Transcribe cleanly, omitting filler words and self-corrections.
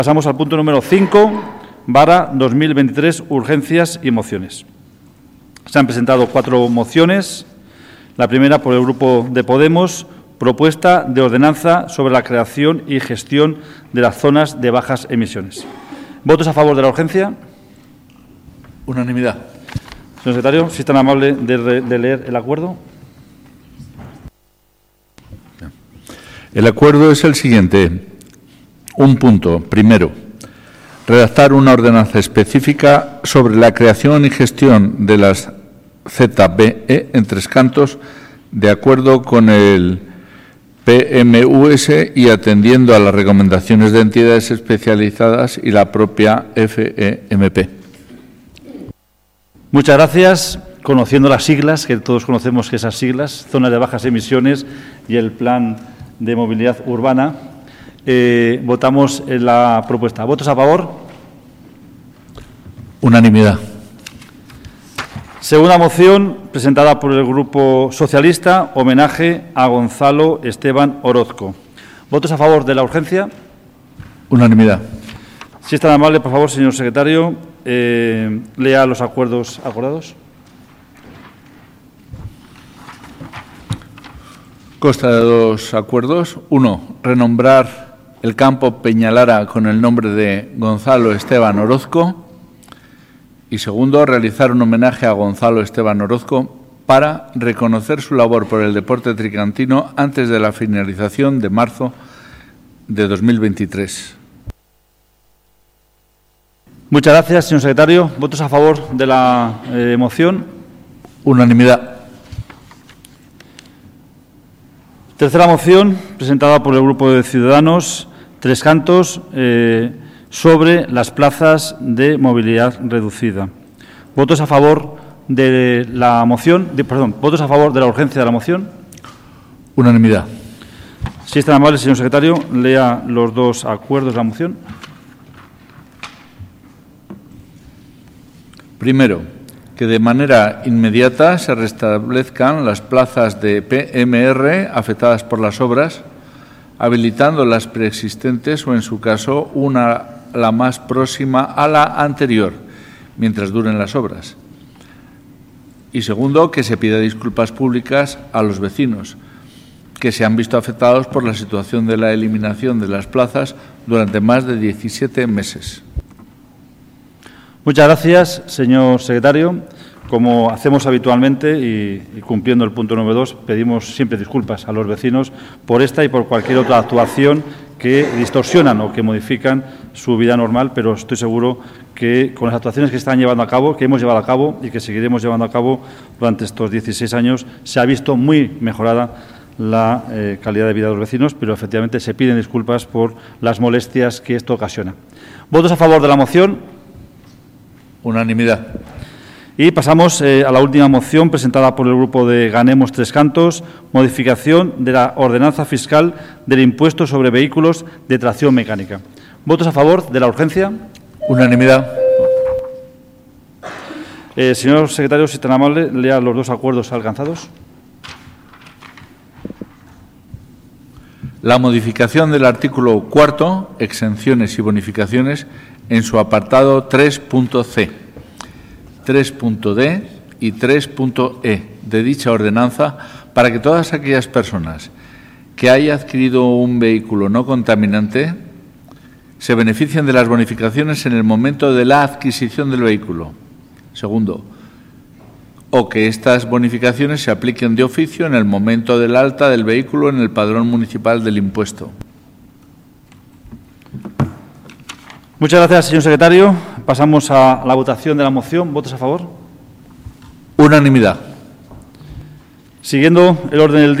Pasamos al punto número 5/2023, urgencias y mociones. Se han presentado 4 mociones. La primera por el Grupo de Podemos, propuesta de ordenanza sobre la creación y gestión de las zonas de bajas emisiones. ¿Votos a favor de la urgencia? Unanimidad. Señor secretario, si es tan amable de leer el acuerdo. El acuerdo es el siguiente. Un punto. Primero, redactar una ordenanza específica sobre la creación y gestión de las ZBE en Tres Cantos, de acuerdo con el PMUS y atendiendo a las recomendaciones de entidades especializadas y la propia FEMP. Muchas gracias. Conociendo las siglas, que todos conocemos que esas siglas, zonas de bajas emisiones y el Plan de Movilidad Urbana, votamos la propuesta. ¿Votos a favor? Unanimidad. Segunda moción, presentada por el Grupo Socialista, homenaje a Gonzalo Esteban Orozco. ¿Votos a favor de la urgencia? Unanimidad. Si es tan amable, por favor, señor secretario, lea los acuerdos acordados. Consta de 2 acuerdos. 1. Renombrar el campo Peñalara con el nombre de Gonzalo Esteban Orozco. Y segundo, realizar un homenaje a Gonzalo Esteban Orozco para reconocer su labor por el deporte tricantino antes de la finalización de marzo de 2023. Muchas gracias, señor secretario. ¿Votos a favor de la moción? Unanimidad. Tercera moción, presentada por el Grupo de Ciudadanos, Tres Cantos, sobre las plazas de movilidad reducida. ¿Votos a favor de la moción? ¿Votos a favor de la urgencia de la moción? Unanimidad. Si es tan amable, señor secretario, lea los 2 acuerdos de la moción. Primero, que de manera inmediata se restablezcan las plazas de PMR afectadas por las obras, habilitando las preexistentes o, en su caso, la más próxima a la anterior, mientras duren las obras. Y segundo, que se pida disculpas públicas a los vecinos que se han visto afectados por la situación de la eliminación de las plazas durante más de 17 meses. Muchas gracias, señor secretario. Como hacemos habitualmente y cumpliendo el punto número 2, pedimos siempre disculpas a los vecinos por esta y por cualquier otra actuación que distorsionan o que modifican su vida normal, pero estoy seguro que con las actuaciones que están llevando a cabo, que hemos llevado a cabo y que seguiremos llevando a cabo durante estos 16 años, se ha visto muy mejorada la calidad de vida de los vecinos, pero efectivamente se piden disculpas por las molestias que esto ocasiona. ¿Votos a favor de la moción? Unanimidad. Y pasamos a la última moción presentada por el Grupo de Ganemos Tres Cantos, modificación de la ordenanza fiscal del impuesto sobre vehículos de tracción mecánica. ¿Votos a favor de la urgencia? Unanimidad. Señor secretario, si es tan amable, lea los 2 acuerdos alcanzados. La modificación del artículo 4, exenciones y bonificaciones, en su apartado 3.c, 3.d y 3.e de dicha ordenanza, para que todas aquellas personas que hayan adquirido un vehículo no contaminante se beneficien de las bonificaciones en el momento de la adquisición del vehículo. Segundo, o que estas bonificaciones se apliquen de oficio en el momento del alta del vehículo en el padrón municipal del impuesto. Muchas gracias, señor secretario. Pasamos a la votación de la moción. ¿Votos a favor? Unanimidad. Siguiendo el orden del día.